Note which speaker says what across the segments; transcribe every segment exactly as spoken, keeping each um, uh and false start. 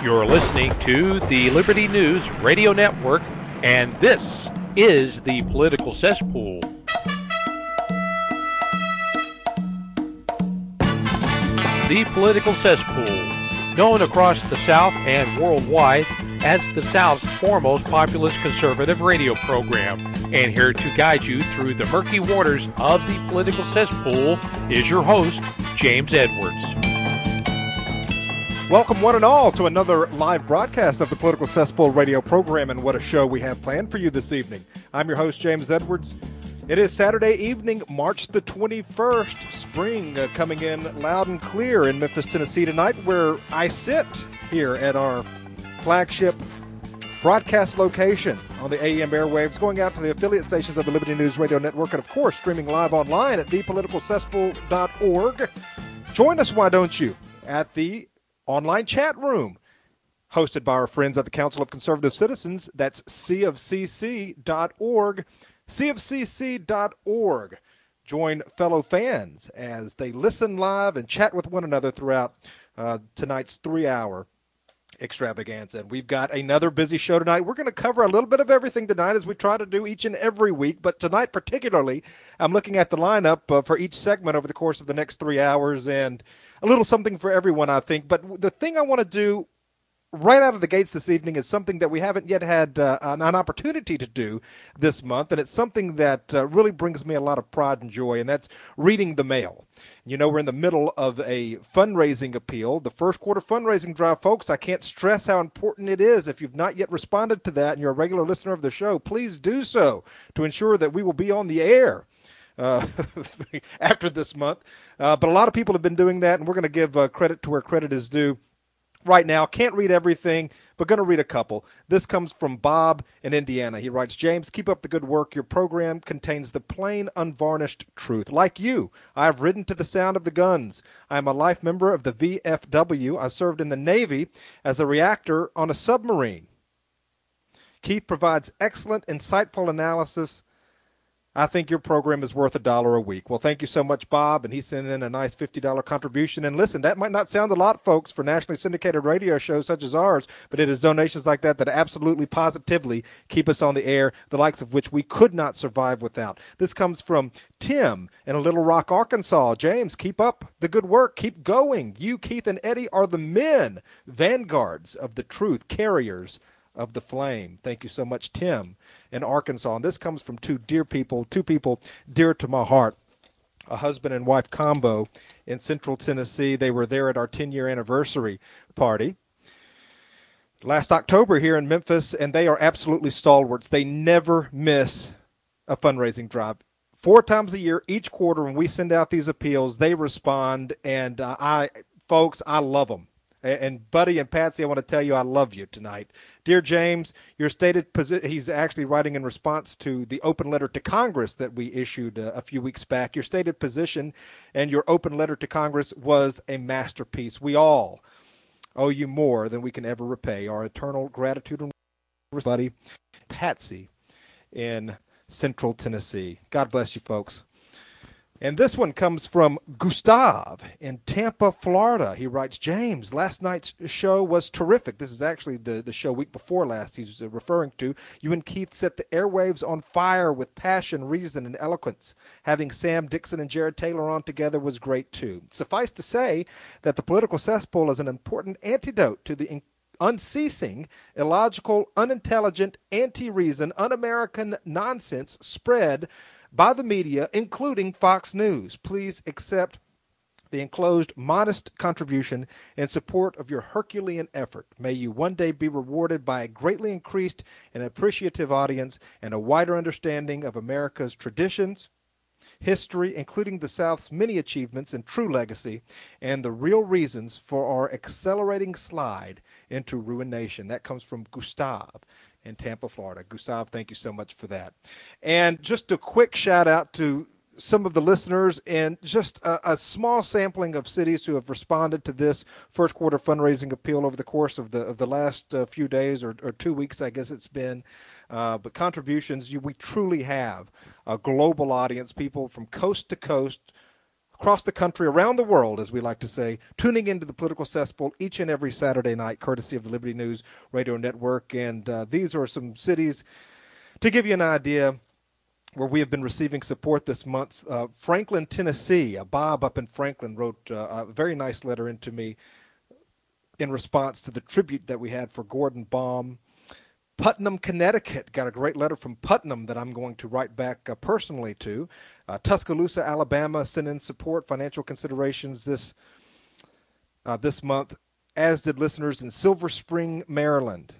Speaker 1: You're listening to the Liberty News Radio Network, and this is the Political Cesspool. The Political Cesspool, known across the South and worldwide as the South's foremost populist conservative radio program. And here to guide you through the murky waters of the Political Cesspool is your host, James Edwards.
Speaker 2: Welcome one and all to another live broadcast of the Political Cesspool radio program, and what a show we have planned for you this evening. I'm your host, James Edwards. It is Saturday evening, March the twenty-first, spring uh, coming in loud and clear in Memphis, Tennessee tonight, where I sit here at our flagship broadcast location on the A M airwaves, going out to the affiliate stations of the Liberty News Radio Network, and of course streaming live online at the political cesspool dot org. Join us, why don't you, at the online chat room hosted by our friends at the Council of Conservative Citizens. That's c of c c dot org. c of c c dot org. Join fellow fans as they listen live and chat with one another throughout uh, tonight's three-hour extravaganza. And we've got another busy show tonight. We're going to cover a little bit of everything tonight, as we try to do each and every week. But tonight particularly, I'm looking at the lineup uh, for each segment over the course of the next three hours, and a little something for everyone, I think. But the thing I want to do right out of the gates this evening is something that we haven't yet had uh, an, an opportunity to do this month, and it's something that uh, really brings me a lot of pride and joy, and that's reading the mail. You know, we're in the middle of a fundraising appeal, the first quarter fundraising drive, folks. I can't stress how important it is. If you've not yet responded to that and you're a regular listener of the show, please do so to ensure that we will be on the air Uh, after this month. Uh, but a lot of people have been doing that, and we're going to give uh, credit to where credit is due. Right now, can't read everything, but going to read a couple. This comes from Bob in Indiana. He writes, James, keep up the good work. Your program contains the plain, unvarnished truth. Like you, I have ridden to the sound of the guns. I am a life member of the V F W. I served in the Navy as a reactor on a submarine. Keith provides excellent, insightful analysis. I think your program is worth a dollar a week. Well, thank you so much, Bob. And he sent in a nice fifty dollars contribution. And listen, that might not sound a lot, folks, for nationally syndicated radio shows such as ours, but it is donations like that that absolutely, positively keep us on the air, the likes of which we could not survive without. This comes from Tim in Little Rock, Arkansas. James, keep up the good work. Keep going. You, Keith, and Eddie are the men, vanguards of the truth, carriers of the flame. Thank you so much, Tim in Arkansas. And this comes from two dear people, two people dear to my heart, a husband and wife combo in Central Tennessee. They were there at our ten-year anniversary party last October here in Memphis, and they are absolutely stalwarts. They never miss a fundraising drive. Four times a year, each quarter, when we send out these appeals, they respond, and uh, I, folks, I love them. And Buddy and Patsy, I want to tell you I love you tonight. Dear James, your stated position, he's actually writing in response to the open letter to Congress that we issued uh, a few weeks back. Your stated position and your open letter to Congress was a masterpiece. We all owe you more than we can ever repay. Our eternal gratitude and Buddy, Patsy in Central Tennessee. God bless you, folks. And this one comes from Gustav in Tampa, Florida. He writes, James, last night's show was terrific. This is actually the, the show week before last he's referring to. You and Keith set the airwaves on fire with passion, reason, and eloquence. Having Sam Dixon and Jared Taylor on together was great, too. Suffice to say that the Political Cesspool is an important antidote to the in- unceasing, illogical, unintelligent, anti-reason, un-American nonsense spread by the media, including Fox News. Please accept the enclosed modest contribution in support of your Herculean effort. May you one day be rewarded by a greatly increased and appreciative audience and a wider understanding of America's traditions, history, including the South's many achievements and true legacy, and the real reasons for our accelerating slide into ruination. That comes from Gustav in Tampa, Florida. Gustav, thank you so much for that. And just a quick shout out to some of the listeners and just a, a small sampling of cities who have responded to this first quarter fundraising appeal over the course of the of the last uh, few days or, or two weeks, I guess it's been. Uh, but contributions, you, we truly have a global audience, people from coast to coast, across the country, around the world, as we like to say, tuning into the Political Cesspool each and every Saturday night, courtesy of the Liberty News Radio Network. And uh, these are some cities, to give you an idea, where we have been receiving support this month. Uh, Franklin, Tennessee, uh, Bob up in Franklin wrote uh, a very nice letter into me in response to the tribute that we had for Gordon Baum. Putnam, Connecticut, got a great letter from Putnam that I'm going to write back uh, personally to. Uh, Tuscaloosa, Alabama, sent in support, financial considerations this uh, this month, as did listeners in Silver Spring, Maryland.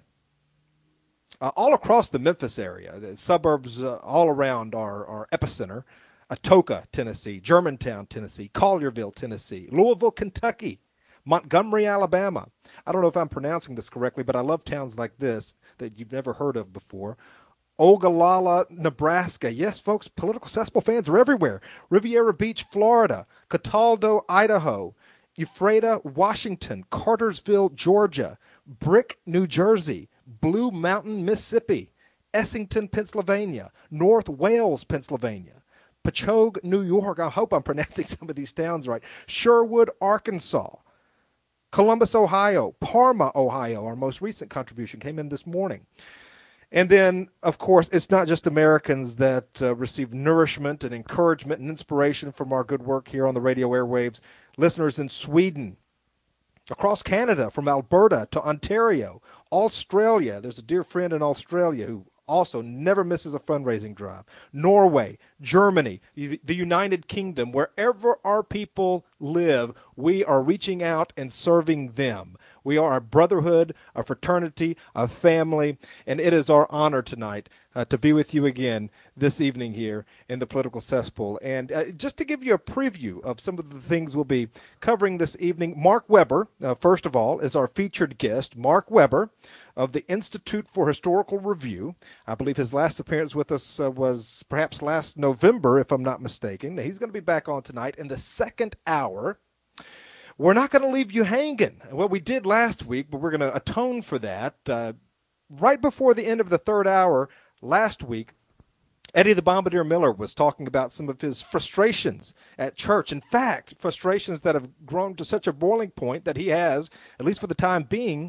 Speaker 2: Uh, all across the Memphis area, the suburbs uh, all around our, our epicenter, Atoka, Tennessee, Germantown, Tennessee, Collierville, Tennessee, Louisville, Kentucky, Montgomery, Alabama. I don't know if I'm pronouncing this correctly, but I love towns like this that you've never heard of before. Ogallala, Nebraska. Yes, folks, Political Cesspool fans are everywhere. Riviera Beach, Florida. Cataldo, Idaho. Ephrata, Washington. Cartersville, Georgia. Brick, New Jersey. Blue Mountain, Mississippi. Essington, Pennsylvania. North Wales, Pennsylvania. Pachogue, New York. I hope I'm pronouncing some of these towns right. Sherwood, Arkansas. Columbus, Ohio. Parma, Ohio. Our most recent contribution came in this morning. And then, of course, it's not just Americans that uh, receive nourishment and encouragement and inspiration from our good work here on the radio airwaves. Listeners in Sweden, across Canada, from Alberta to Ontario, Australia. There's a dear friend in Australia who also never misses a fundraising drive. Norway, Germany, the United Kingdom, wherever our people live, we are reaching out and serving them. We are a brotherhood, a fraternity, a family, and it is our honor tonight uh, to be with you again this evening here in the Political Cesspool. And uh, just to give you a preview of some of the things we'll be covering this evening, Mark Weber, uh, first of all, is our featured guest. Mark Weber of the Institute for Historical Review. I believe his last appearance with us uh, was perhaps last November, if I'm not mistaken. He's going to be back on tonight in the second hour. We're not going to leave you hanging. Well, we did last week, but we're going to atone for that. Uh, right before the end of the third hour last week, Eddie the Bombardier Miller was talking about some of his frustrations at church. In fact, frustrations that have grown to such a boiling point that he has, at least for the time being,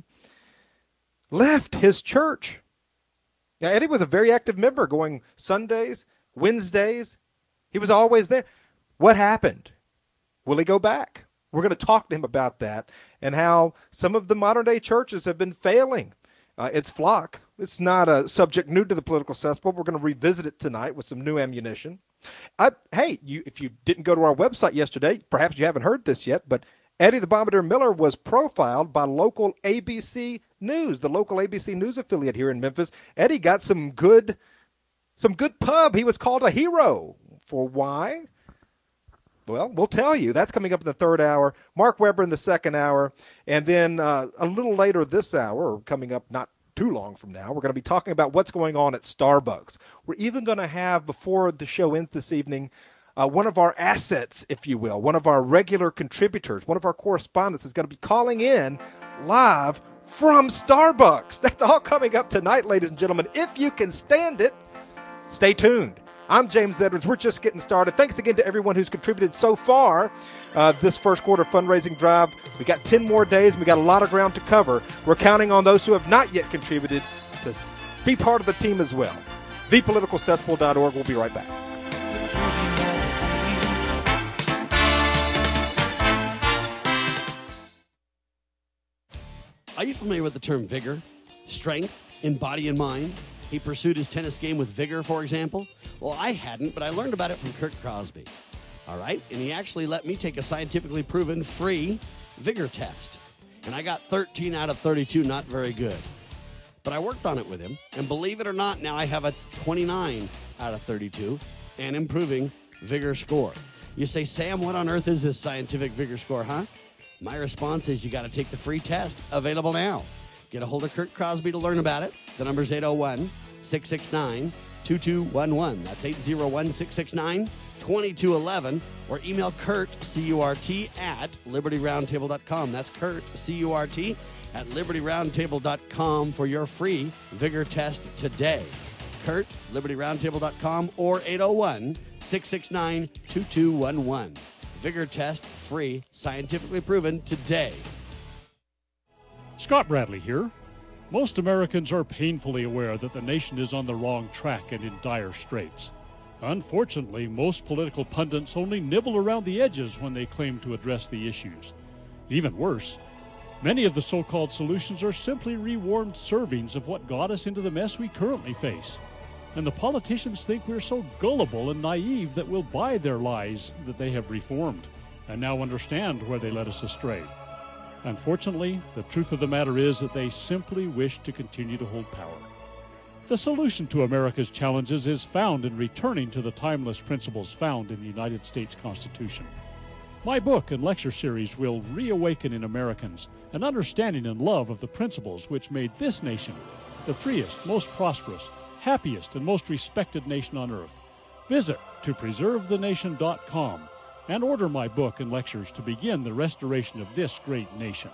Speaker 2: left his church. Now, Eddie was a very active member, going Sundays, Wednesdays. He was always there. What happened? Will he go back? We're going to talk to him about that and how some of the modern-day churches have been failing uh, its flock. It's not a subject new to the Political Cesspool. We're going to revisit it tonight with some new ammunition. I, hey, you, if you didn't go to our website yesterday, perhaps you haven't heard this yet, but Eddie the Bombardier Miller was profiled by local A B C News, the local A B C News affiliate here in Memphis. Eddie got some good, some good pub. He was called a hero. For why? Well, we'll tell you. That's coming up in the third hour. Mark Weber in the second hour. And then uh, a little later this hour, or coming up not too long from now, we're going to be talking about what's going on at Starbucks. We're even going to have, before the show ends this evening, uh, one of our assets, if you will, one of our regular contributors, one of our correspondents is going to be calling in live from Starbucks. That's all coming up tonight, ladies and gentlemen. If you can stand it, stay tuned. I'm James Edwards. We're just getting started. Thanks again to everyone who's contributed so far uh, this first quarter fundraising drive. We got ten more days, and we got a lot of ground to cover. We're counting on those who have not yet contributed to be part of the team as well. the political cesspool dot org. We'll be right back.
Speaker 3: Are you familiar with the term vigor, strength in body and mind? He pursued his tennis game with vigor, for example. Well, I hadn't, but I learned about it from Kurt Crosby. All right? And he actually let me take a scientifically proven free vigor test. And I got thirteen out of thirty-two, not very good. But I worked on it with him. And believe it or not, now I have a twenty-nine out of thirty-two and improving vigor score. You say, Sam, what on earth is this scientific vigor score, huh? My response is you got to take the free test. Available now. Get a hold of Kurt Crosby to learn about it. The number's eight oh one, six six nine, two two one one. That's eight oh one, six six nine, two two one one. Or email Kurt, C U R T, at liberty roundtable dot com. That's Kurt, C U R T, at liberty roundtable dot com for your free vigor test today. Kurt, liberty roundtable dot com, or eight oh one, six six nine, two two one one. Vigor test, free, scientifically proven today.
Speaker 4: Scott Bradley here. Most Americans are painfully aware that the nation is on the wrong track and in dire straits. Unfortunately, most political pundits only nibble around the edges when they claim to address the issues. Even worse, many of the so-called solutions are simply rewarmed servings of what got us into the mess we currently face. And the politicians think we're so gullible and naive that we'll buy their lies that they have reformed and now understand where they led us astray. Unfortunately, the truth of the matter is that they simply wish to continue to hold power. The solution to America's challenges is found in returning to the timeless principles found in the United States Constitution. My book and lecture series will reawaken in Americans an understanding and love of the principles which made this nation the freest, most prosperous, happiest, and most respected nation on earth. Visit to preserve the nation dot com and order my book and lectures to begin the restoration of this great nation.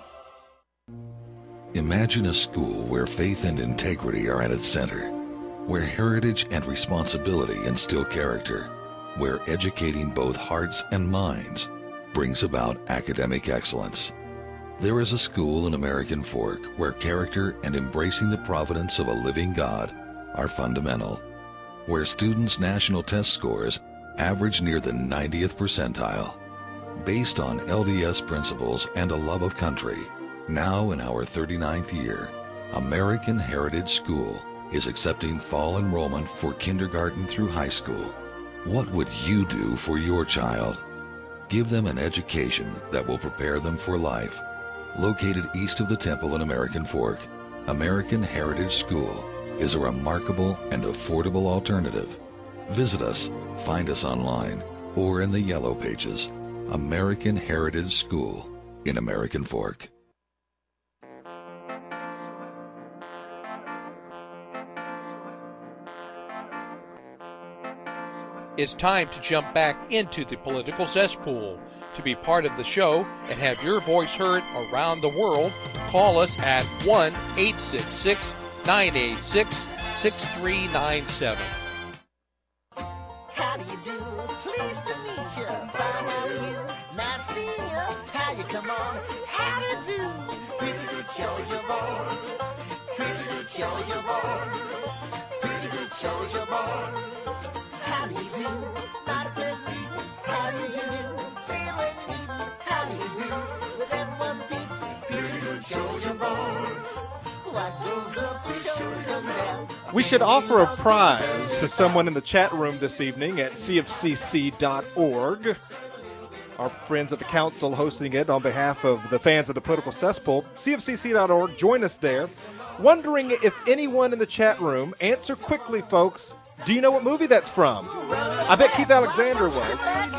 Speaker 5: Imagine a school where faith and integrity are at its center, where heritage and responsibility instill character, where educating both hearts and minds brings about academic excellence. There is a school in American Fork where character and embracing the providence of a living God are fundamental, where students' national test scores average near the ninetieth percentile. Based on L D S principles and a love of country, now in our thirty-ninth year, American Heritage School is accepting fall enrollment for kindergarten through high school. What would you do for your child? Give them an education that will prepare them for life. Located east of the Temple in American Fork, American Heritage School is a remarkable and affordable alternative. Visit us, find us online, or in the Yellow Pages. American Heritage School in American Fork.
Speaker 1: It's time to jump back into the political cesspool. To be part of the show and have your voice heard around the world, call us at one eight six six, nine eight six, six three nine seven.
Speaker 6: How do you do? Pleased to meet you. Fine, how are you? Nice seeing you. How you come on? How to do? Pretty good show is your boy. Pretty good show is your boy. Pretty good show is your boy. How do you do? Not a pleasant meeting. How do you do? Say it when you meet me. How do you do? With everyone beat. Pretty good show is your boy. What goes up the show comes down.
Speaker 2: We should offer a prize to someone in the chat room this evening at C F C C dot org. Our friends at the council hosting it on behalf of the fans of the Political Cesspool. C F C C dot org, join us there. Wondering if anyone in the chat room, answer quickly, folks. Do you know what movie that's from? I bet Keith Alexander was.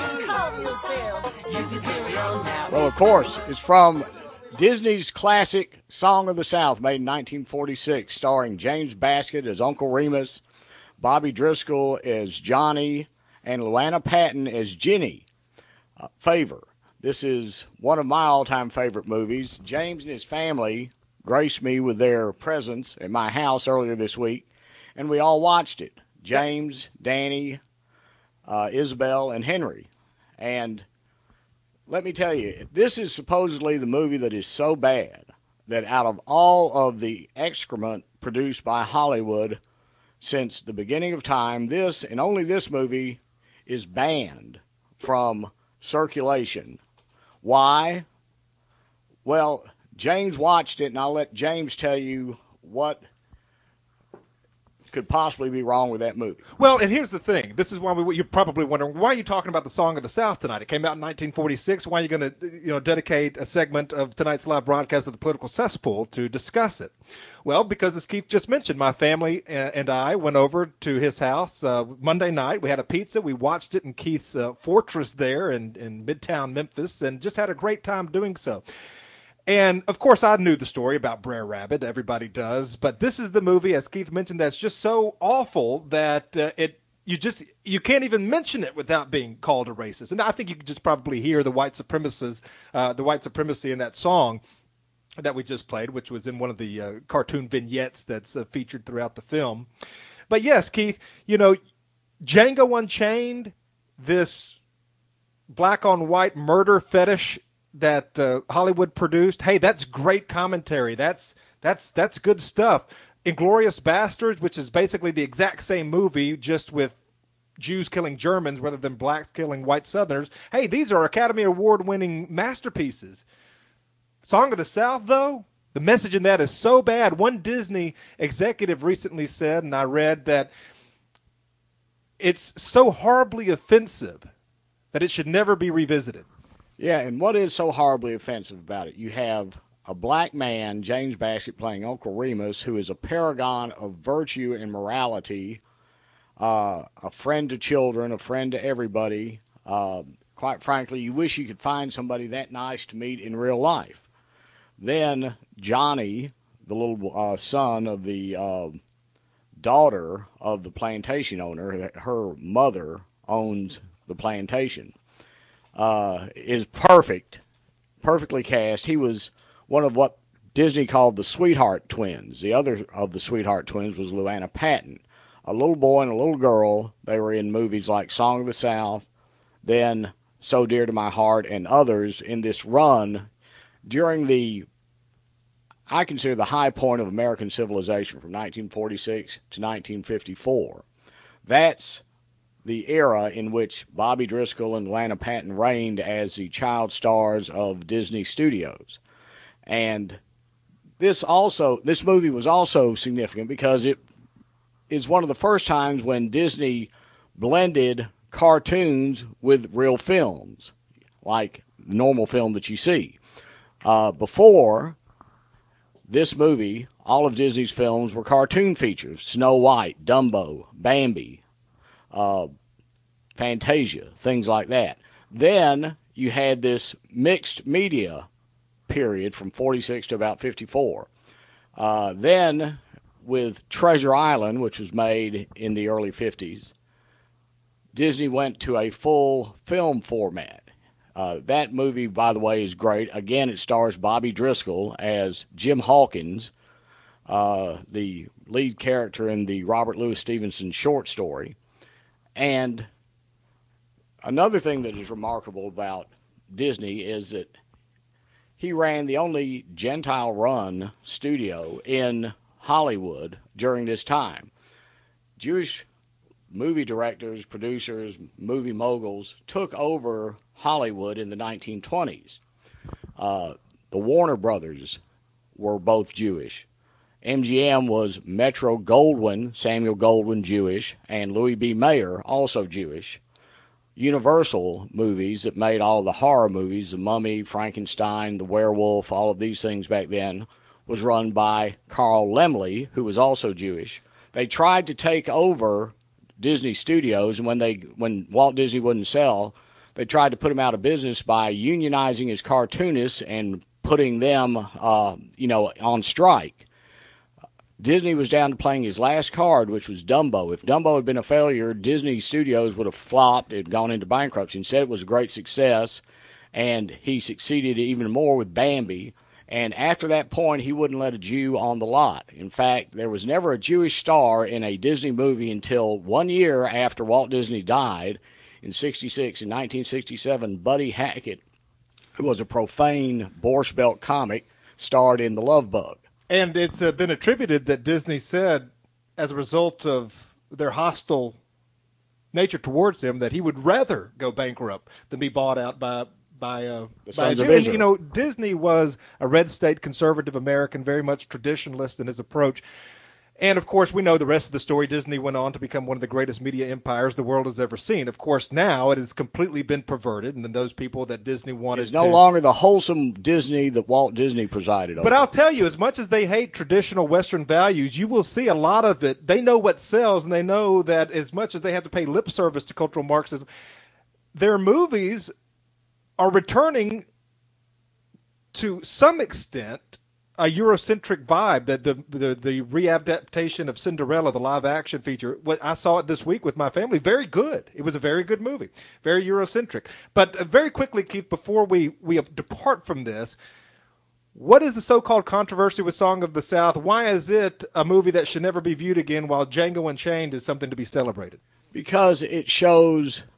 Speaker 7: Well, of course, it's from Disney's classic Song of the South, made in nineteen forty-six, starring James Baskett as Uncle Remus, Bobby Driscoll as Johnny, and Luana Patton as Jenny. Uh, Favor. This is one of my all-time favorite movies. James and his family graced me with their presence at my house earlier this week, and we all watched it. James, Danny, uh, Isabel, and Henry. And let me tell you, this is supposedly the movie that is so bad that out of all of the excrement produced by Hollywood since the beginning of time, this and only this movie is banned from circulation. Why? Well, James watched it, and I'll let James tell you what could possibly be wrong with that movie.
Speaker 2: Well, and here's the thing. This is why we, you're probably wondering, why are you talking about the Song of the South tonight? It came out in nineteen forty-six. Why are you going to you know, dedicate a segment of tonight's live broadcast of the Political Cesspool to discuss it? Well, because as Keith just mentioned, my family and I went over to his house uh, Monday night. We had a pizza. We watched it in Keith's uh, fortress there in, in Midtown Memphis and just had a great time doing so. And, of course, I knew the story about Brer Rabbit. Everybody does. But this is the movie, as Keith mentioned, that's just so awful that uh, it you just you can't even mention it without being called a racist. And I think you could just probably hear the white supremacists, uh, the white supremacy in that song that we just played, which was in one of the uh, cartoon vignettes that's uh, featured throughout the film. But, yes, Keith, you know, Django Unchained, this black on white murder fetish that uh, Hollywood produced, hey, that's great commentary. That's that's that's good stuff. Inglourious Bastards, which is basically the exact same movie, just with Jews killing Germans rather than blacks killing white Southerners. Hey, these are Academy Award-winning masterpieces. Song of the South, though, the message in that is so bad. One Disney executive recently said, and I read, that it's so horribly offensive that it should never be revisited.
Speaker 7: Yeah, and what is so horribly offensive about it? You have a black man, James Baskett, playing Uncle Remus, who is a paragon of virtue and morality, uh, a friend to children, a friend to everybody. Uh, quite frankly, you wish you could find somebody that nice to meet in real life. Then Johnny, the little uh, son of the uh, daughter of the plantation owner, her mother owns the plantation, uh, is perfect, perfectly cast. He was one of what Disney called the Sweetheart Twins. The other of the Sweetheart Twins was Luana Patton. A little boy and a little girl. They were in movies like Song of the South, then So Dear to My Heart, and others in this run during the, I consider, the high point of American civilization from nineteen forty-six to nineteen fifty-four. That's the era in which Bobby Driscoll and Luana Patton reigned as the child stars of Disney Studios. And this also, this movie was also significant because it is one of the first times when Disney blended cartoons with real films, like normal film that you see. Uh, before this movie, all of Disney's films were cartoon features: Snow White, Dumbo, Bambi, uh, Fantasia, things like that. Then you had this mixed media period from forty-six to about fifty-four. Uh, then with Treasure Island, which was made in the early fifties, Disney went to a full film format. Uh, that movie, by the way, is great. Again, it stars Bobby Driscoll as Jim Hawkins, uh, the lead character in the Robert Louis Stevenson short story. And another thing that is remarkable about Disney is that he ran the only Gentile-run studio in Hollywood during this time. Jewish movie directors, producers, movie moguls took over Hollywood in the nineteen twenties. Uh, the Warner Brothers were both Jewish. M G M was Metro Goldwyn, Samuel Goldwyn, Jewish, and Louis B. Mayer, also Jewish. Universal movies that made all the horror movies, The Mummy, Frankenstein, The Werewolf, all of these things back then, was run by Carl Laemmle, who was also Jewish. They tried to take over Disney Studios, and when they when Walt Disney wouldn't sell, they tried to put him out of business by unionizing his cartoonists and putting them, uh, you know, on strike. Disney was down to playing his last card, which was Dumbo. If Dumbo had been a failure, Disney Studios would have flopped. It had gone into bankruptcy. Instead, it was a great success, and he succeeded even more with Bambi. And after that point, he wouldn't let a Jew on the lot. In fact, there was never a Jewish star in a Disney movie until one year after Walt Disney died in sixty-six. In nineteen sixty-seven, Buddy Hackett, who was a profane Borscht Belt comic, starred in The Love Bug.
Speaker 2: And it's uh, been attributed that Disney said, as a result of their hostile nature towards him, that he would rather go bankrupt than be bought out by by, uh,
Speaker 7: the
Speaker 2: by a
Speaker 7: Sons of
Speaker 2: Jew. And,
Speaker 7: Israel.
Speaker 2: you know, Disney was a red state conservative American, very much traditionalist in his approach. And, of course, we know the rest of the story. Disney went on to become one of the greatest media empires the world has ever seen. Of course, now it has completely been perverted, and then those people that Disney wanted
Speaker 7: It's no
Speaker 2: to...
Speaker 7: longer the wholesome Disney that Walt Disney presided over.
Speaker 2: But I'll tell you, as much as they hate traditional Western values, you will see a lot of it. They know what sells, and they know that as much as they have to pay lip service to cultural Marxism, their movies are returning to some extent a Eurocentric vibe. That the, the the readaptation of Cinderella, the live action feature, what I saw it this week with my family, very good. It was a very good movie, very Eurocentric. But uh, very quickly, Keith, before we we depart from this, what is the so-called controversy with Song of the South? Why is it a movie that should never be viewed again, while Django Unchained is something to be celebrated?
Speaker 7: Because it shows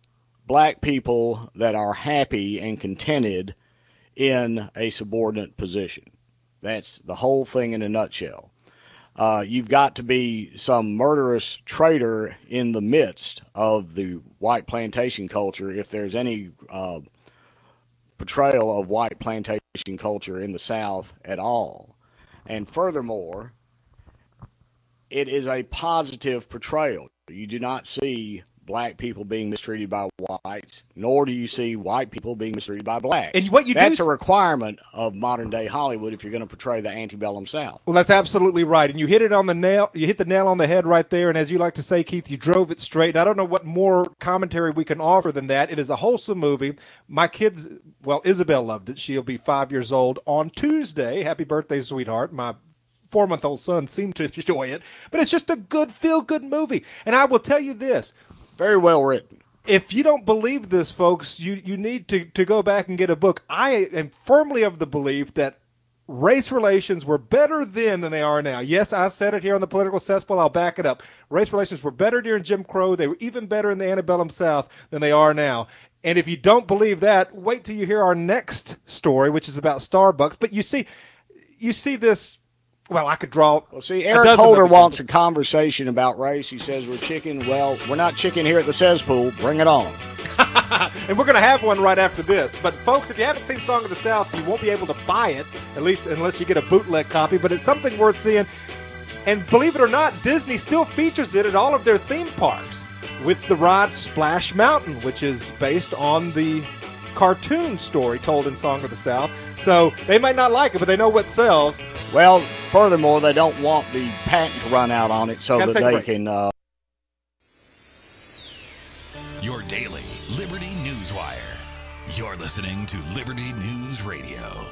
Speaker 7: black people that are happy and contented in a subordinate position. That's the whole thing in a nutshell. Uh, you've got to be some murderous traitor in the midst of the white plantation culture if there's any uh, portrayal of white plantation culture in the South at all. And furthermore, it is a positive portrayal. You do not see black people being mistreated by whites, nor do you see white people being mistreated by blacks.
Speaker 2: And what you
Speaker 7: that's
Speaker 2: do
Speaker 7: a requirement of modern-day Hollywood if you're going to portray the antebellum South.
Speaker 2: Well, that's absolutely right, and you hit it on the nail. You hit the nail on the head right there, and as you like to say, Keith, you drove it straight. And I don't know what more commentary we can offer than that. It is a wholesome movie. My kids, well, Isabel loved it. She'll be five years old on Tuesday. Happy birthday, sweetheart. My four-month-old son seemed to enjoy it, but it's just a good, feel-good movie. And I will tell you this.
Speaker 7: Very well written.
Speaker 2: If you don't believe this, folks, you, you need to, to go back and get a book. I am firmly of the belief that race relations were better then than they are now. Yes, I said it here on the Political Cesspool. I'll back it up. Race relations were better during Jim Crow. They were even better in the antebellum South than they are now. And if you don't believe that, wait till you hear our next story, which is about Starbucks. But you see, you see this. Well, I could draw.
Speaker 7: Well, see, Eric Holder wants a conversation about race. He says we're chicken. Well, we're not chicken here at the cesspool. Bring it on.
Speaker 2: And we're going to have one right after this. But, folks, if you haven't seen Song of the South, you won't be able to buy it, at least unless you get a bootleg copy. But it's something worth seeing. And believe it or not, Disney still features it at all of their theme parks with the ride Splash Mountain, which is based on the cartoon story told in Song of the South. So they might not like it, but they know what sells.
Speaker 7: Well, furthermore, they don't want the patent to run out on it so
Speaker 2: Gotta
Speaker 7: that
Speaker 2: take a
Speaker 7: they
Speaker 2: break.
Speaker 7: can... Uh...
Speaker 8: Your daily Liberty News Wire. You're listening to Liberty News Radio.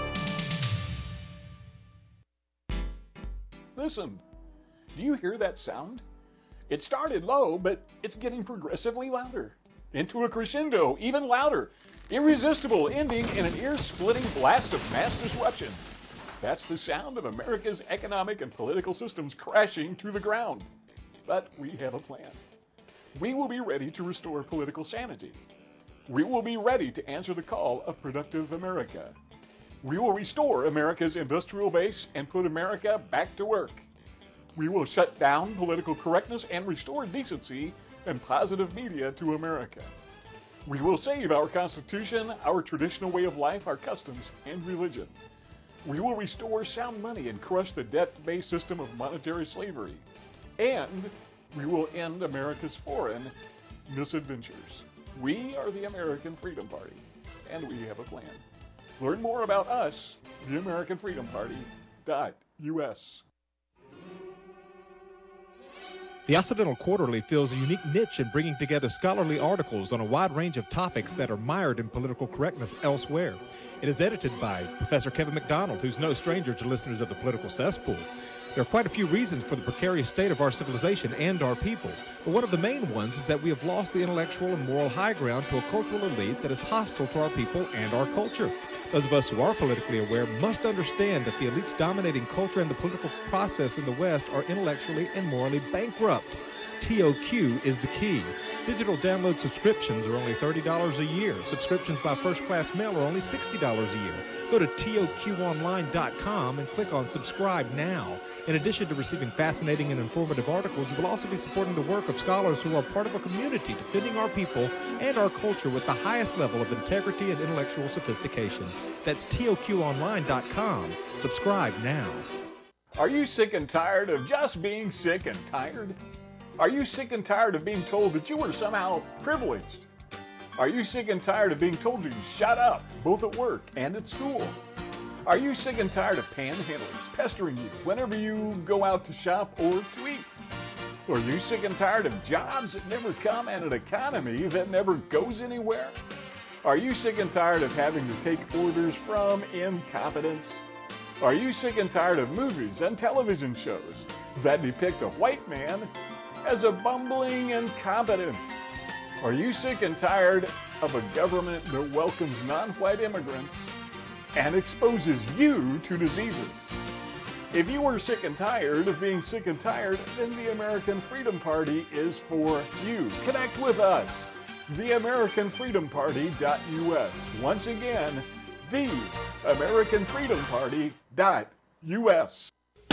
Speaker 9: Listen, do you hear that sound? It started low, but it's getting progressively louder. Into a crescendo, even louder. Irresistible, ending in an ear-splitting blast of mass disruption. That's the sound of America's economic and political systems crashing to the ground. But we have a plan. We will be ready to restore political sanity. We will be ready to answer the call of productive America. We will restore America's industrial base and put America back to work. We will shut down political correctness and restore decency and positive media to America. We will save our Constitution, our traditional way of life, our customs, and religion. We will restore sound money and crush the debt-based system of monetary slavery. And we will end America's foreign misadventures. We are the American Freedom Party, and we have a plan. Learn more about us, the American Freedom Party dot U S.
Speaker 10: The Occidental Quarterly fills a unique niche in bringing together scholarly articles on a wide range of topics that are mired in political correctness elsewhere. It is edited by Professor Kevin McDonald, who's no stranger to listeners of the Political Cesspool. There are quite a few reasons for the precarious state of our civilization and our people, but one of the main ones is that we have lost the intellectual and moral high ground to a cultural elite that is hostile to our people and our culture. Those of us who are politically aware must understand that the elites dominating culture and the political process in the West are intellectually and morally bankrupt. T O Q is the key. Digital download subscriptions are only thirty dollars a year. Subscriptions by first-class mail are only sixty dollars a year. Go to T O Q online dot com and click on Subscribe Now. In addition to receiving fascinating and informative articles, you will also be supporting the work of scholars who are part of a community defending our people and our culture with the highest level of integrity and intellectual sophistication. That's T O Q online dot com. Subscribe now.
Speaker 9: Are you sick and tired of just being sick and tired? Are you sick and tired of being told that you are somehow privileged? Are you sick and tired of being told to shut up, both at work and at school? Are you sick and tired of panhandlers pestering you whenever you go out to shop or to eat? Are you sick and tired of jobs that never come and an economy that never goes anywhere? Are you sick and tired of having to take orders from incompetence? Are you sick and tired of movies and television shows that depict a white man as a bumbling incompetent? Are you sick and tired of a government that welcomes non-white immigrants and exposes you to diseases? If you are sick and tired of being sick and tired, then the American Freedom Party is for you. Connect with us. the American Freedom Party dot U S. Once again, the American Freedom Party dot U S.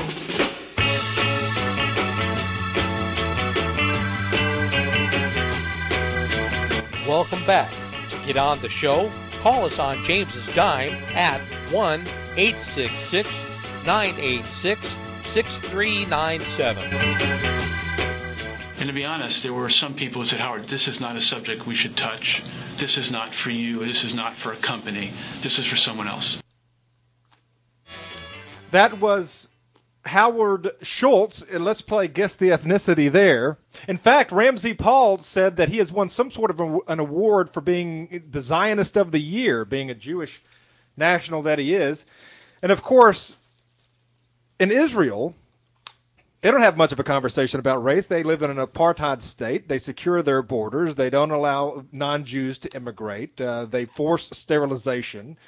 Speaker 1: Welcome back. To get on the show, call us on James's dime at one eight six six, nine eight six, six three nine seven.
Speaker 11: And to be honest, there were some people who said, Howard, this is not a subject we should touch. This is not for you. This is not for a company. This is for someone else.
Speaker 2: That was Howard Schultz, and let's play Guess the Ethnicity there. In fact, Ramsey Paul said that he has won some sort of a, an award for being the Zionist of the Year, being a Jewish national that he is. And, of course, in Israel, they don't have much of a conversation about race. They live in an apartheid state. They secure their borders. They don't allow non-Jews to immigrate. Uh, they force sterilization.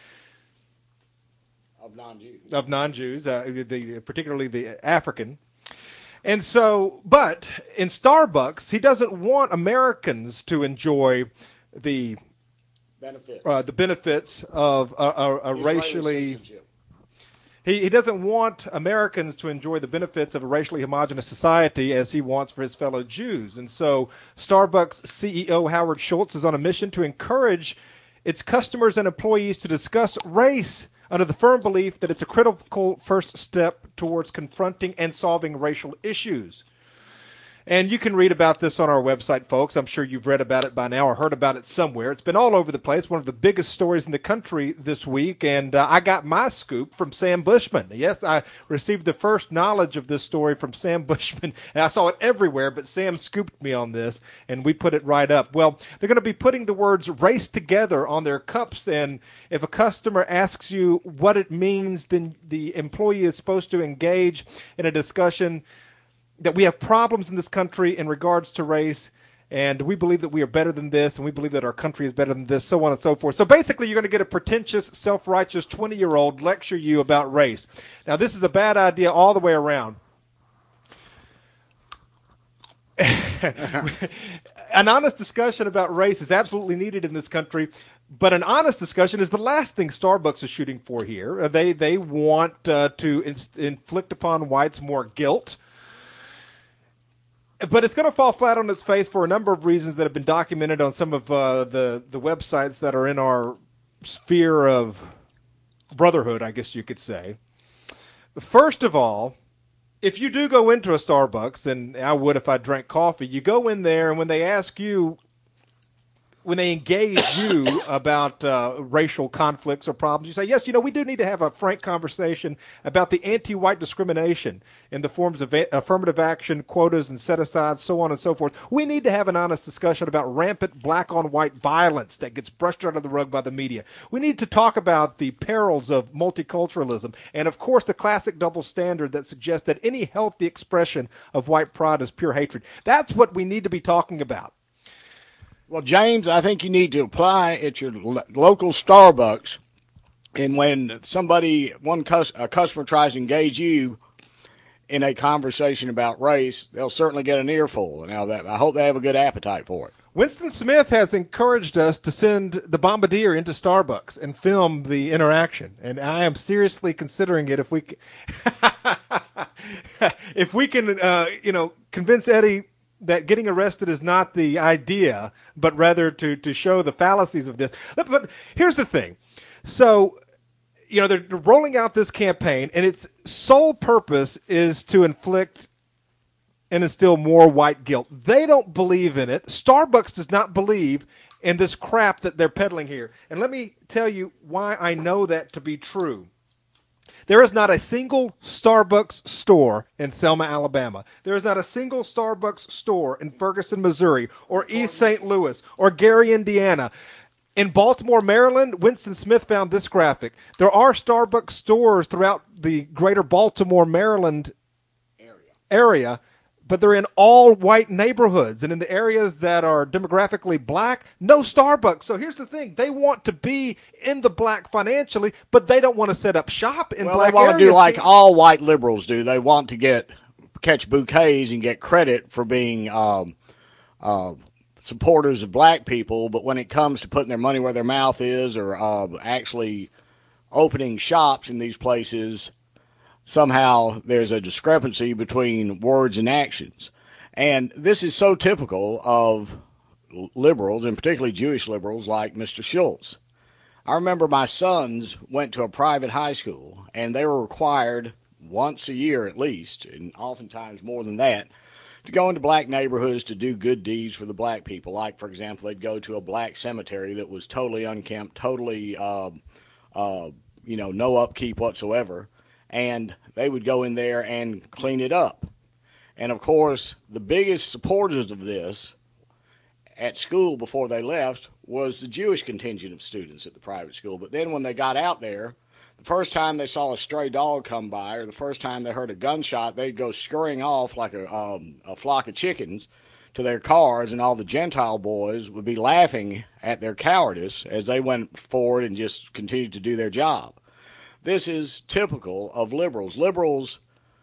Speaker 7: Of non-Jews.
Speaker 2: Of non-Jews, uh, the, particularly the African. And so, but in Starbucks, he doesn't want Americans to enjoy the
Speaker 7: benefits,
Speaker 2: uh, the benefits of a, a, a racially... He, he doesn't want Americans to enjoy the benefits of a racially homogenous society as he wants for his fellow Jews. And so Starbucks C E O Howard Schultz is on a mission to encourage its customers and employees to discuss race under the firm belief that it's a critical first step towards confronting and solving racial issues. And you can read about this on our website, folks. I'm sure you've read about it by now or heard about it somewhere. It's been all over the place, one of the biggest stories in the country this week, and uh, I got my scoop from Sam Bushman. Yes, I received the first knowledge of this story from Sam Bushman, and I saw it everywhere, but Sam scooped me on this, and we put it right up. Well, they're going to be putting the words race together on their cups, and if a customer asks you what it means, then the employee is supposed to engage in a discussion that we have problems in this country in regards to race, and we believe that we are better than this, and we believe that our country is better than this, so on and so forth. So basically, you're going to get a pretentious, self-righteous twenty-year-old lecture you about race. Now, this is a bad idea all the way around. An honest discussion about race is absolutely needed in this country, but an honest discussion is the last thing Starbucks is shooting for here. Uh, they, they want uh, to inst- inflict upon whites more guilt. But it's going to fall flat on its face for a number of reasons that have been documented on some of uh, the, the websites that are in our sphere of brotherhood, I guess you could say. First of all, if you do go into a Starbucks, and I would if I drank coffee, you go in there, and when they ask you, when they engage you about uh, racial conflicts or problems, you say, yes, you know, we do need to have a frank conversation about the anti-white discrimination in the forms of a- affirmative action, quotas, and set-asides, so on and so forth. We need to have an honest discussion about rampant black-on-white violence that gets brushed under the rug by the media. We need to talk about the perils of multiculturalism and, of course, the classic double standard that suggests that any healthy expression of white pride is pure hatred. That's what we need to be talking about.
Speaker 7: Well, James, I think you need to apply at your lo- local Starbucks, and when somebody, one cus- a customer tries to engage you in a conversation about race, they'll certainly get an earful. Now, that I hope they have a good appetite for it.
Speaker 2: Winston Smith has encouraged us to send the Bombardier into Starbucks and film the interaction, and I am seriously considering it if we can, if we can, uh, you know, convince Eddie that getting arrested is not the idea, but rather to, to show the fallacies of this. But, but here's the thing. So, you know, they're rolling out this campaign, and its sole purpose is to inflict and instill more white guilt. They don't believe in it. Starbucks does not believe in this crap that they're peddling here. And let me tell you why I know that to be true. There is not a single Starbucks store in Selma, Alabama. There is not a single Starbucks store in Ferguson, Missouri, or East Saint Louis, or Gary, Indiana. In Baltimore, Maryland, Winston Smith found this graphic. There are Starbucks stores throughout the greater Baltimore, Maryland area, area but they're in all white neighborhoods. And in the areas that are demographically black, no Starbucks. So here's the thing. They want to be in the black financially, but they don't want to set up shop in
Speaker 7: well,
Speaker 2: black areas.
Speaker 7: They want to do like all white liberals do. They want to get catch bouquets and get credit for being um, uh, supporters of black people, but when it comes to putting their money where their mouth is or uh, actually opening shops in these places, somehow there's a discrepancy between words and actions. And this is so typical of liberals, and particularly Jewish liberals like Mister Schultz. I remember my sons went to a private high school, and they were required once a year at least, and oftentimes more than that, to go into black neighborhoods to do good deeds for the black people. Like, for example, they'd go to a black cemetery that was totally unkempt, totally, uh, uh, you know, no upkeep whatsoever, and they would go in there and clean it up. And, of course, the biggest supporters of this at school before they left was the Jewish contingent of students at the private school. But then when they got out there, the first time they saw a stray dog come by or the first time they heard a gunshot, they'd go scurrying off like a, um, a flock of chickens to their cars, and all the Gentile boys would be laughing at their cowardice as they went forward and just continued to do their job. This is typical of liberals. Liberals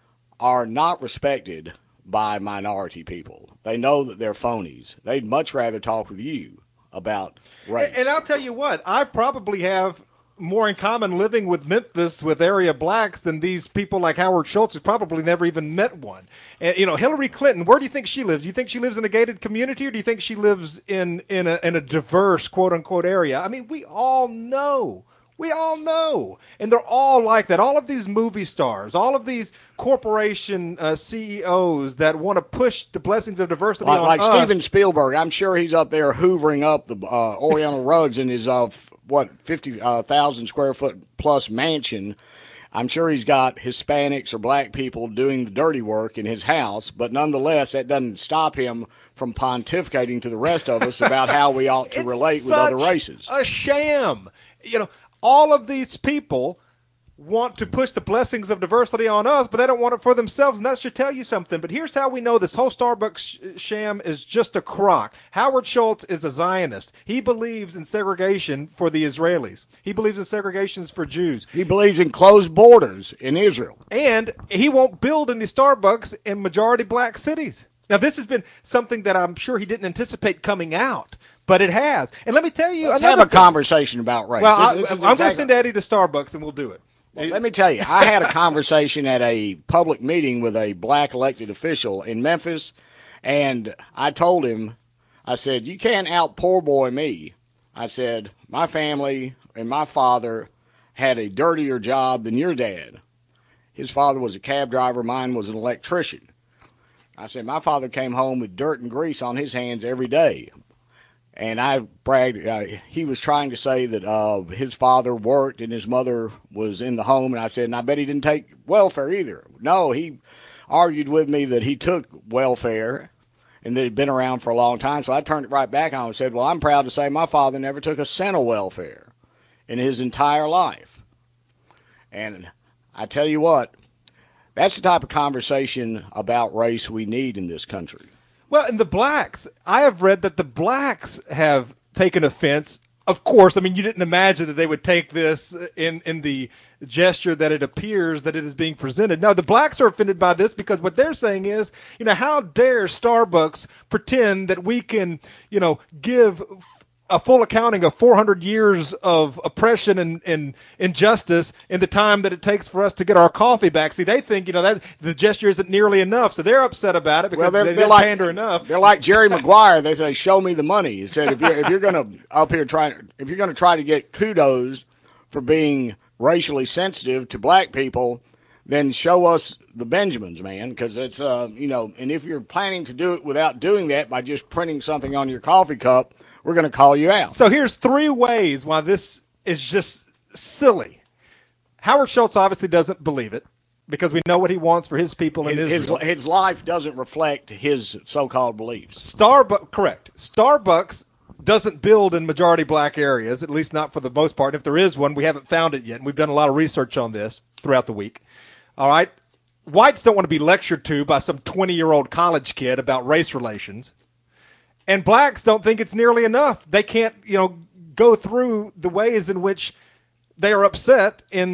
Speaker 7: are not respected by minority people. They know that they're phonies. They'd much rather talk with you about race.
Speaker 2: And I'll tell you what, I probably have more in common living with Memphis with area blacks than these people like Howard Schultz, who's probably never even met one. And, you know, Hillary Clinton, where do you think she lives? Do you think she lives in a gated community, or do you think she lives in, in, a, in a diverse, quote-unquote, area? I mean, we all know. We all know. And they're all like that. All of these movie stars, all of these corporation uh, C E Os that want to push the blessings of diversity
Speaker 7: like,
Speaker 2: on
Speaker 7: like
Speaker 2: us.
Speaker 7: Steven Spielberg, I'm sure he's up there hoovering up the uh, Oriental rugs in his, uh, f- what, fifty thousand square foot plus mansion. I'm sure he's got Hispanics or black people doing the dirty work in his house, but nonetheless, that doesn't stop him from pontificating to the rest of us about how we ought to
Speaker 2: It's
Speaker 7: relate with other
Speaker 2: such
Speaker 7: races.
Speaker 2: A sham. You know, all of these people want to push the blessings of diversity on us, but they don't want it for themselves, and that should tell you something. But here's how we know this whole Starbucks sh- sham is just a crock. Howard Schultz is a Zionist. He believes in segregation for the Israelis. He believes in segregations for Jews.
Speaker 7: He believes in closed borders in Israel.
Speaker 2: And he won't build any Starbucks in majority black cities. Now, this has been something that I'm sure he didn't anticipate coming out, but it has. And let me tell you,
Speaker 7: let's have a
Speaker 2: thing.
Speaker 7: conversation about race.
Speaker 2: Well,
Speaker 7: This-
Speaker 2: I,
Speaker 7: this is
Speaker 2: I'm going
Speaker 7: exactly-
Speaker 2: to send Eddie to Starbucks, and we'll do it.
Speaker 7: Well, let me tell you, I had a conversation at a public meeting with a black elected official in Memphis, and I told him, I said, you can't out poor boy me. I said, my family and my father had a dirtier job than your dad. His father was a cab driver. Mine was an electrician. I said, my father came home with dirt and grease on his hands every day. And I bragged, uh, he was trying to say that uh, his father worked and his mother was in the home. And I said, and I bet he didn't take welfare either. No, he argued with me that he took welfare and that it had been around for a long time. So I turned it right back on and said, well, I'm proud to say my father never took a cent of welfare in his entire life. And I tell you what, that's the type of conversation about race we need in this country.
Speaker 2: Well, and the blacks, I have read that the blacks have taken offense. Of course, I mean, you didn't imagine that they would take this in, in the gesture that it appears that it is being presented. No, the blacks are offended by this because what they're saying is, you know, how dare Starbucks pretend that we can, you know, give a full accounting of four hundred years of oppression and, and injustice in the time that it takes for us to get our coffee back. See, they think, you know, that the gesture isn't nearly enough, so they're upset about it because
Speaker 7: well, they're,
Speaker 2: they
Speaker 7: they're
Speaker 2: didn't
Speaker 7: like,
Speaker 2: pander enough.
Speaker 7: They're like Jerry Maguire. They say, "Show me the money." He said, "If you're if you're going to up here try if you're going to try to get kudos for being racially sensitive to black people, then show us the Benjamins, man, because it's uh you know. And if you're planning to do it without doing that by just printing something on your coffee cup, we're going to call you out."
Speaker 2: So here's three ways why this is just silly. Howard Schultz obviously doesn't believe it because we know what he wants for his people in
Speaker 7: his,
Speaker 2: Israel.
Speaker 7: His, his life doesn't reflect his so-called beliefs.
Speaker 2: Starbucks, correct. Starbucks doesn't build in majority black areas, at least not for the most part. And if there is one, we haven't found it yet, and we've done a lot of research on this throughout the week. All right? Whites don't want to be lectured to by some twenty-year-old college kid about race relations. And blacks don't think it's nearly enough. They can't, you know, go through the ways in which they are upset in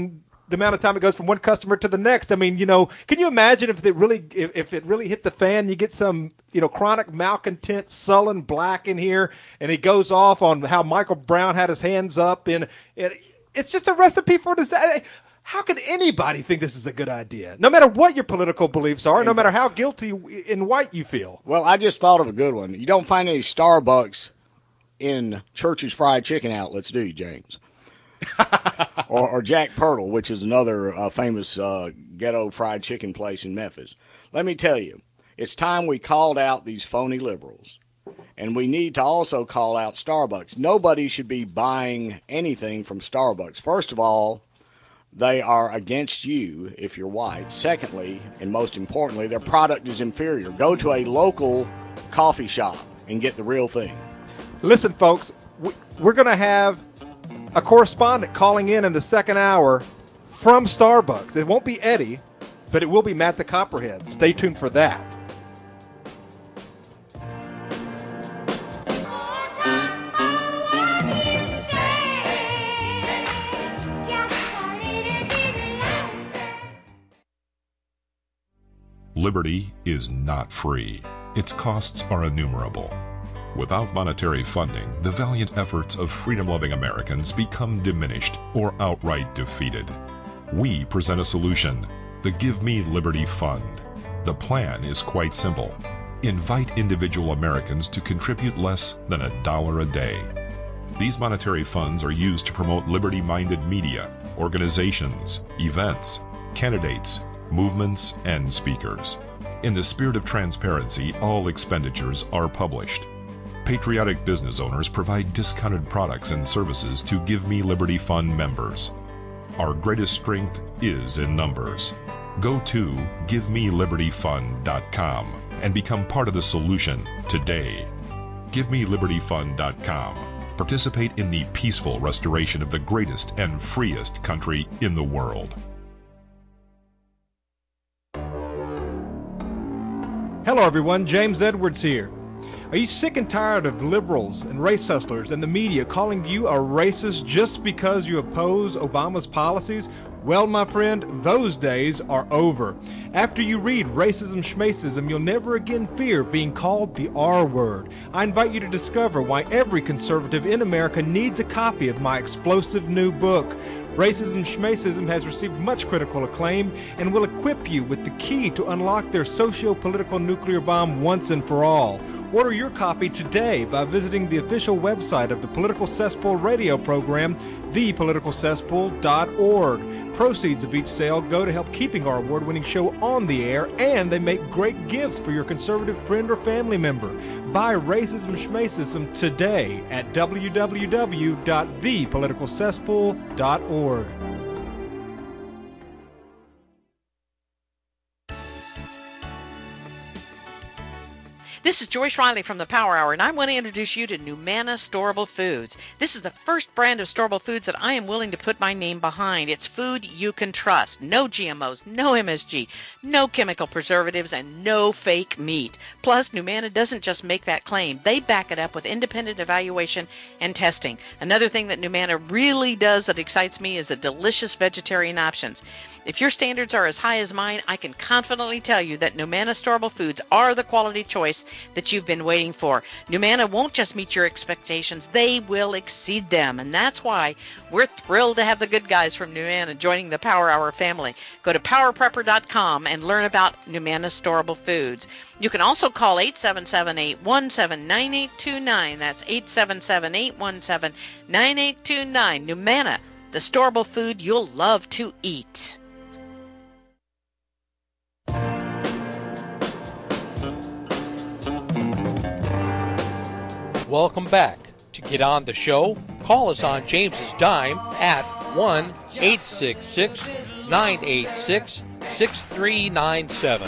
Speaker 2: the amount of time it goes from one customer to the next. I mean, you know, can you imagine if it really if, if it really hit the fan, you get some, you know, chronic malcontent, sullen black in here, and he goes off on how Michael Brown had his hands up, and it, it's just a recipe for disaster. How can anybody think this is a good idea? No matter what your political beliefs are, no matter how guilty in white you feel.
Speaker 7: Well, I just thought of a good one. You don't find any Starbucks in Church's Fried Chicken outlets, do you, James? or, or Jack Purtle, which is another uh, famous uh, ghetto fried chicken place in Memphis. Let me tell you, it's time we called out these phony liberals. And we need to also call out Starbucks. Nobody should be buying anything from Starbucks. First of all, they are against you if you're white. Secondly, and most importantly, their product is inferior. Go to a local coffee shop and get the real thing.
Speaker 2: Listen, folks, we're going to have a correspondent calling in in the second hour from Starbucks. It won't be Eddie, but it will be Matt the Copperhead. Stay tuned for that.
Speaker 12: Liberty is not free. Its costs are innumerable. Without monetary funding, the valiant efforts of freedom-loving Americans become diminished or outright defeated. We present a solution, the Give Me Liberty Fund. The plan is quite simple. Invite individual Americans to contribute less than a dollar a day. These monetary funds are used to promote liberty-minded media, organizations, events, candidates, movements, and speakers. In the spirit of transparency, all expenditures are published. Patriotic business owners provide discounted products and services to Give Me Liberty Fund members. Our greatest strength is in numbers. Go to give me liberty fund dot com and become part of the solution today. give me liberty fund dot com. Participate in the peaceful restoration of the greatest and freest country in the world.
Speaker 10: Hello everyone, James Edwards here. Are you sick and tired of liberals and race hustlers and the media calling you a racist just because you oppose Obama's policies? Well, my friend, those days are over. After you read Racism Schmacism, you'll never again fear being called the R word. I invite you to discover why every conservative in America needs a copy of my explosive new book. Racism Schmacism has received much critical acclaim and will equip you with the key to unlock their socio-political nuclear bomb once and for all. Order your copy today by visiting the official website of the Political Cesspool radio program, the political cesspool dot org. Proceeds of each sale go to help keeping our award-winning show on the air, and they make great gifts for your conservative friend or family member. Buy Racism Schmacism today at w w w dot the political cesspool dot org.
Speaker 13: This is Joyce Riley from the Power Hour, and I want to introduce you to Numana Storable Foods. This is the first brand of storable foods that I am willing to put my name behind. It's food you can trust. No G M Os, no M S G, no chemical preservatives, and no fake meat. Plus, Numana doesn't just make that claim. They back it up with independent evaluation and testing. Another thing that Numana really does that excites me is the delicious vegetarian options. If your standards are as high as mine, I can confidently tell you that Numana Storable Foods are the quality choice that you've been waiting for. Numana won't just meet your expectations, they will exceed them. And that's why we're thrilled to have the good guys from Numana joining the Power Hour family. Go to power prepper dot com and learn about Numana Storable Foods. You can also call eight seven seven, eight one seven, nine eight two nine. That's eight seven seven, eight one seven, nine eight two nine. Numana, the storable food you'll love to eat.
Speaker 1: Welcome back. To get on the show, call us on James's dime at one eight six six, nine eight six, six three nine seven.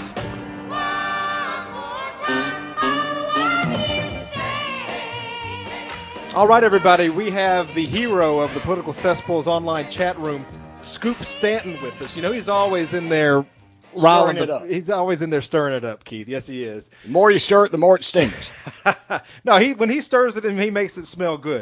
Speaker 2: All right, everybody, we have the hero of the Political Cesspool's online chat room, Scoop Stanton, with us. You know, he's always in there riling
Speaker 7: it
Speaker 2: the,
Speaker 7: up.
Speaker 2: He's always in there stirring it up, Keith. Yes, he is.
Speaker 7: The more you stir it, the more it stinks.
Speaker 2: No, he when he stirs it and he makes it smell good.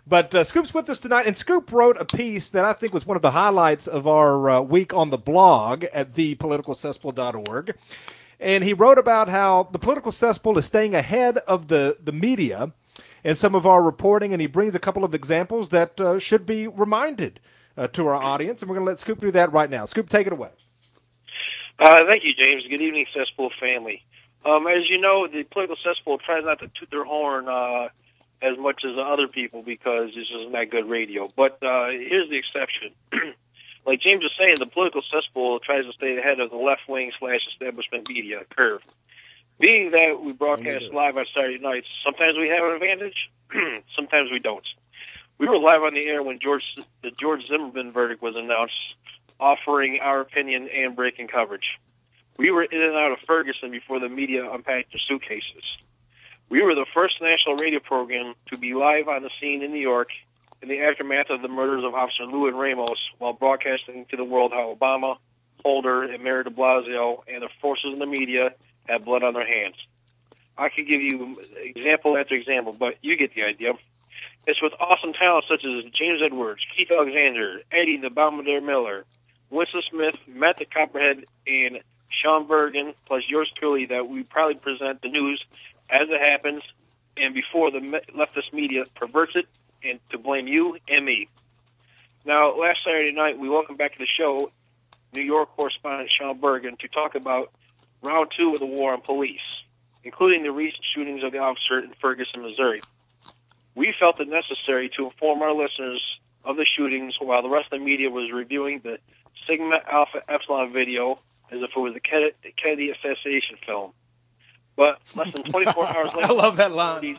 Speaker 2: But uh, Scoop's with us tonight, and Scoop wrote a piece that I think was one of the highlights of our uh, week on the blog at the political cesspool dot org. And he wrote about how the Political Cesspool is staying ahead of the, the media in some of our reporting, and he brings a couple of examples that uh, should be reminded uh, to our audience, and we're going to let Scoop do that right now. Scoop, take it away.
Speaker 14: Uh, thank you, James. Good evening, Cesspool family. Um, as you know, the Political Cesspool tries not to toot their horn uh, as much as other people because this is not good radio. But uh, here's the exception. Like James was saying, the Political Cesspool tries to stay ahead of the left-wing slash establishment media curve. Being that we broadcast live on Saturday nights, sometimes we have an advantage, sometimes we don't. We were live on the air when George the George Zimmerman verdict was announced, offering our opinion and breaking coverage. We were in and out of Ferguson before the media unpacked their suitcases. We were the first national radio program to be live on the scene in New York in the aftermath of the murders of Officer Lou and Ramos while broadcasting to the world how Obama, Holder, and Mayor de Blasio and the forces in the media had blood on their hands. I could give you example after example, but you get the idea. It's with awesome talent such as James Edwards, Keith Alexander, Eddie the Bombardier Miller, Winston Smith, Matt the Copperhead, and Sean Bergen, plus yours truly, that we proudly present the news as it happens and before the leftist media perverts it and to blame you and me. Now, last Saturday night, we welcomed back to the show New York correspondent Sean Bergen to talk about round two of the war on police, including the recent shootings of the officer in Ferguson, Missouri. We felt it necessary to inform our listeners of the shootings while the rest of the media was reviewing the Sigma Alpha Epsilon video as if it was a Kennedy assassination film. But less than twenty-four hours later...
Speaker 2: I love that line.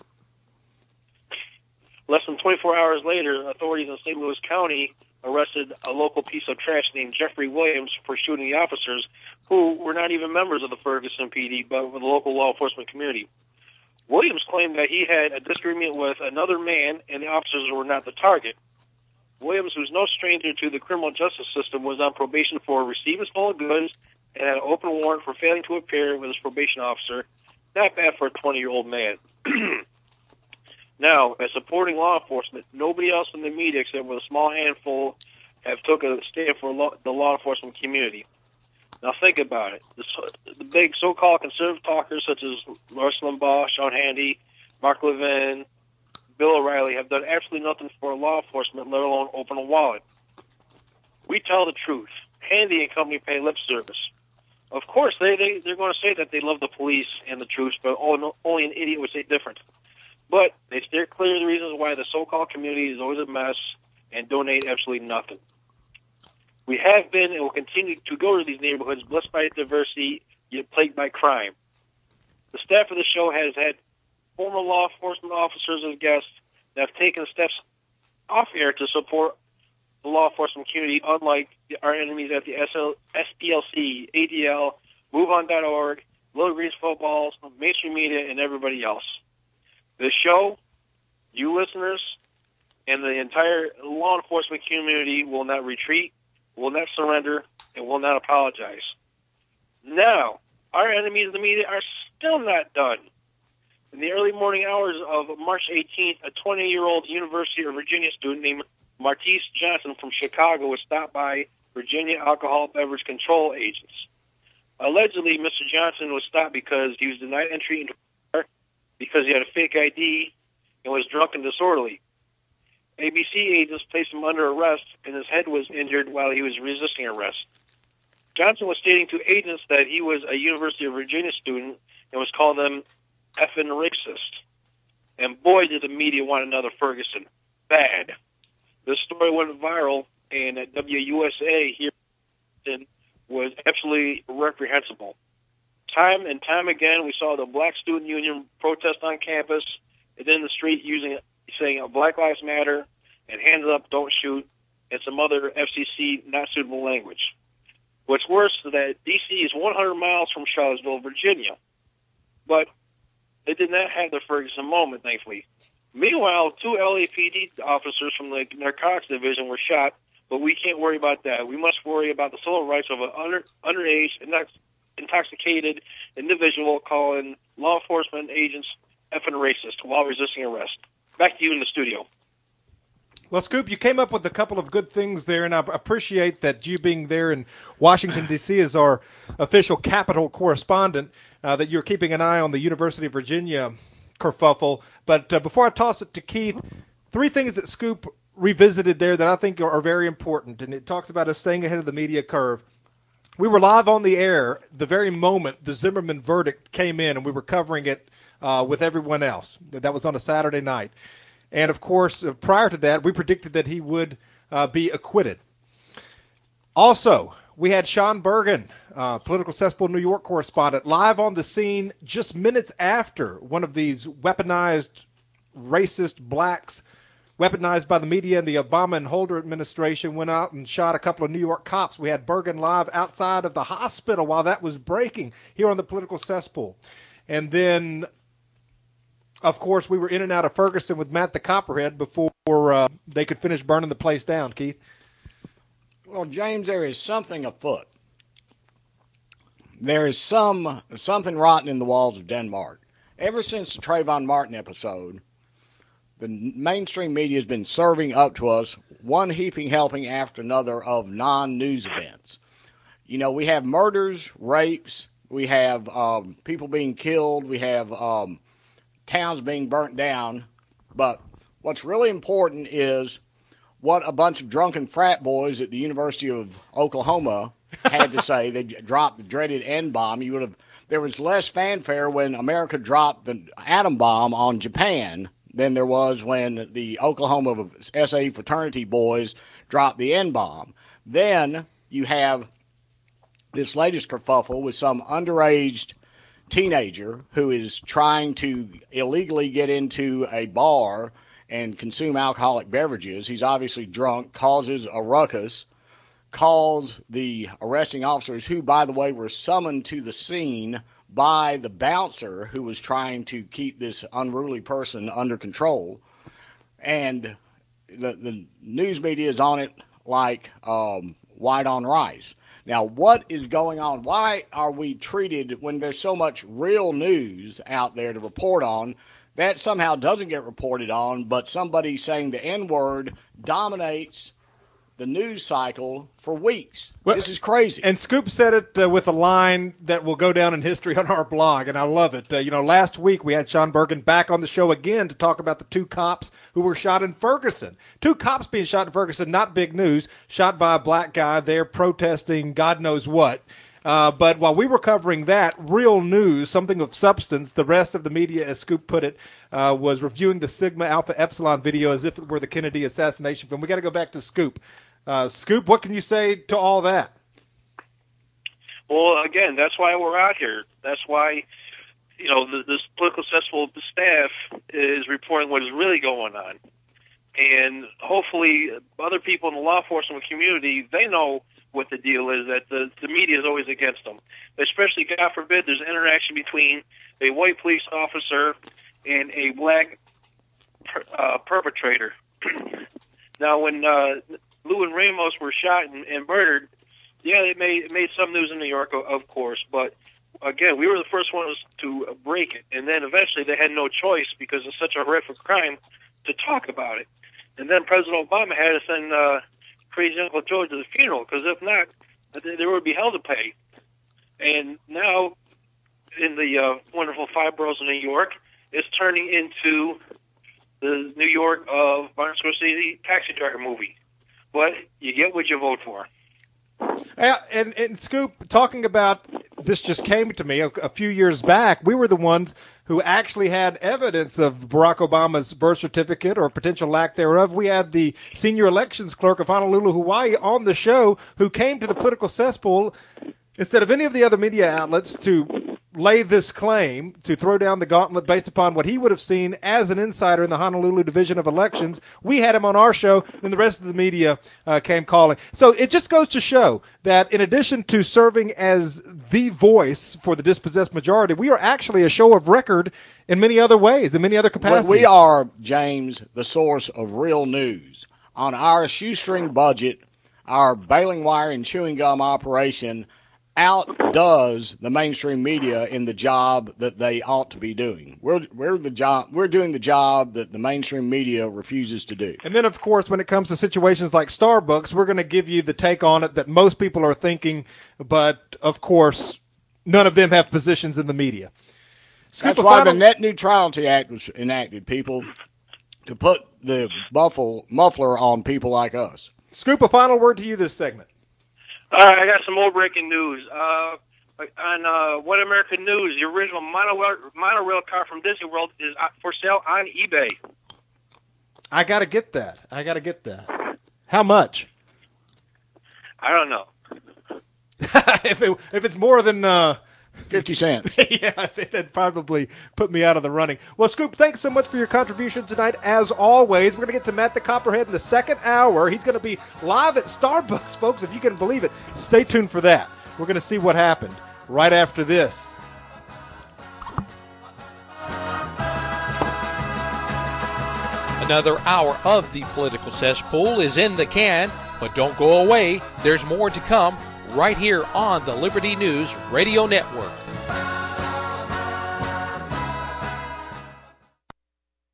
Speaker 14: Less than twenty-four hours later, authorities in Saint Louis County arrested a local piece of trash named Jeffrey Williams for shooting the officers, who were not even members of the Ferguson P D, but with the local law enforcement community. Williams claimed that he had a disagreement with another man, and the officers were not the target. Williams, who's no stranger to the criminal justice system, was on probation for receiving stolen goods and had an open warrant for failing to appear with his probation officer. Not bad for a twenty-year-old man. Now, as supporting law enforcement, nobody else in the media, except for a small handful, have took a stand for law, the law enforcement community. Now, think about it. The, the big so-called conservative talkers, such as Rush Limbaugh, Sean Hannity, Mark Levin, Bill O'Reilly, have done absolutely nothing for law enforcement, let alone open a wallet. We tell the truth. Hannity and company pay lip service. Of course, they, they, they're going to say that they love the police and the troops, but only an idiot would say different. But they steer clear of the reasons why the so-called community is always a mess and donate absolutely nothing. We have been and will continue to go to these neighborhoods blessed by diversity, yet plagued by crime. The staff of the show has had former law enforcement officers as guests that have taken steps off air to support the law enforcement community, unlike our enemies at the S P L C, A D L, move on dot org, Little Greens Footballs, mainstream media, and everybody else. The show, you listeners, and the entire law enforcement community will not retreat, will not surrender, and will not apologize. Now, our enemies in the media are still not done. In the early morning hours of March eighteenth, a twenty-year-old University of Virginia student named Martise Johnson from Chicago was stopped by Virginia Alcohol Beverage Control agents. Allegedly, Mister Johnson was stopped because he was denied entry into the car because he had a fake I D and was drunk and disorderly. A B C agents placed him under arrest, and his head was injured while he was resisting arrest. Johnson was stating to agents that he was a University of Virginia student and was calling them effing racist. And boy, did the media want another Ferguson. Bad. This story went viral, and at W U S A here was absolutely reprehensible. Time and time again, we saw the Black Student Union protest on campus and in the street using saying Black Lives Matter and hands up, don't shoot, and some other F C C not suitable language. What's worse is that D C is one hundred miles from Charlottesville, Virginia. But they did not have the Ferguson moment, thankfully. Meanwhile, two L A P D officers from the narcotics division were shot, but we can't worry about that. We must worry about the civil rights of an under, underage, intoxicated individual calling law enforcement agents effing racist while resisting arrest. Back to you in the studio.
Speaker 2: Well, Scoop, you came up with a couple of good things there, and I appreciate that you being there in Washington, D C as our official Capitol correspondent, uh, that you're keeping an eye on the University of Virginia kerfuffle. But uh, before I toss it to Keith, three things that Scoop revisited there that I think are, are very important, and it talks about us staying ahead of the media curve. We were live on the air the very moment the Zimmerman verdict came in, and we were covering it uh, with everyone else. That was on a Saturday night. And, of course, uh, prior to that, we predicted that he would uh, be acquitted. Also, we had Sean Bergen, uh, Political Cesspool New York correspondent, live on the scene just minutes after one of these weaponized racist blacks, weaponized by the media and the Obama and Holder administration, went out and shot a couple of New York cops. We had Bergen live outside of the hospital while that was breaking here on the Political Cesspool. And then, of course, we were in and out of Ferguson with Matt the Copperhead before uh, they could finish burning the place down. Keith?
Speaker 7: Well, James, there is something afoot. There is some something rotten in the walls of Denmark. Ever since the Trayvon Martin episode, the mainstream media has been serving up to us one heaping helping after another of non-news events. You know, we have murders, rapes, we have um, people being killed, we have um, towns being burnt down, but what's really important is what a bunch of drunken frat boys at the University of Oklahoma had to say. They dropped the dreaded N-bomb. You would have there was less fanfare when America dropped the atom bomb on Japan than there was when the Oklahoma S A E fraternity boys dropped the N-bomb. Then you have this latest kerfuffle with some underage teenager who is trying to illegally get into a bar and consume alcoholic beverages. He's obviously drunk, causes a ruckus, calls the arresting officers, who, by the way, were summoned to the scene by the bouncer who was trying to keep this unruly person under control. And the, the news media is on it like um, white on rice. Now, what is going on? Why are we treated, when there's so much real news out there to report on, that somehow doesn't get reported on, but somebody saying the N-word dominates the news cycle for weeks? Well, this is crazy.
Speaker 2: And Scoop said it uh, with a line that will go down in history on our blog, and I love it. Uh, you know, last week we had Sean Bergen back on the show again to talk about the two cops who were shot in Ferguson. Two cops being shot in Ferguson, not big news, shot by a black guy there protesting God knows what. Uh, but while we were covering that, real news, something of substance, the rest of the media, as Scoop put it, uh, was reviewing the Sigma Alpha Epsilon video as if it were the Kennedy assassination film. We got to go back to Scoop. Uh, Scoop, what can you say to all that?
Speaker 14: Well, again, that's why we're out here. That's why, you know, the, this Political Cesspool staff is reporting what is really going on. And hopefully other people in the law enforcement community, they know what the deal is, that the, the media is always against them. Especially, God forbid, there's interaction between a white police officer and a black per, uh, perpetrator. Now, when uh, Lou and Ramos were shot and, and murdered, yeah, it made, it made some news in New York, of course, but again, we were the first ones to break it, and then eventually they had no choice because it's such a horrific crime to talk about it. And then President Obama had to send uh, crazy Uncle Joe to the funeral, because if not, there would be hell to pay. And now, in the uh, wonderful five boroughs of New York, it's turning into the New York of Martin Scorsese Taxi Driver movie. But you get what you vote for.
Speaker 2: Yeah, and, and Scoop, talking about this just came to me a, a few years back. We were the ones who actually had evidence of Barack Obama's birth certificate or potential lack thereof. We had the senior elections clerk of Honolulu, Hawaii, on the show, who came to the Political Cesspool instead of any of the other media outlets to lay this claim, to throw down the gauntlet based upon what he would have seen as an insider in the Honolulu Division of Elections. We had him on our show, and the rest of the media uh, came calling. So it just goes to show that in addition to serving as the voice for the dispossessed majority, we are actually a show of record in many other ways, in many other capacities.
Speaker 7: We are, James, the source of real news. On our shoestring budget, our baling wire and chewing gum operation, outdoes the mainstream media in the job that they ought to be doing. We're we're the job we're doing the job that the mainstream media refuses to do.
Speaker 2: And then, of course, when it comes to situations like Starbucks, we're going to give you the take on it that most people are thinking, but of course, none of them have positions in the media.
Speaker 7: That's why the Net Neutrality Act was enacted, people, to put the muffle, muffler on people like us.
Speaker 2: Scoop, a final word to you this segment.
Speaker 14: All right, I got some more breaking news. Uh, on uh, What American News, the original monorail, monorail car from Disney World is for sale on eBay.
Speaker 2: I got to get that. I got to get that. How much?
Speaker 14: I don't know.
Speaker 2: if it, if it's more than uh,
Speaker 7: fifty cents,
Speaker 2: yeah, I think that'd probably put me out of the running. Well, Scoop, thanks so much for your contribution tonight. As always, we're going to get to Matt the Copperhead in the second hour. He's going to be live at Starbucks, folks, if you can believe it. Stay tuned for that. We're going to see what happened right after this.
Speaker 1: Another hour of the Political Cesspool is in the can, but don't go away. There's more to come right here on the Liberty News Radio Network.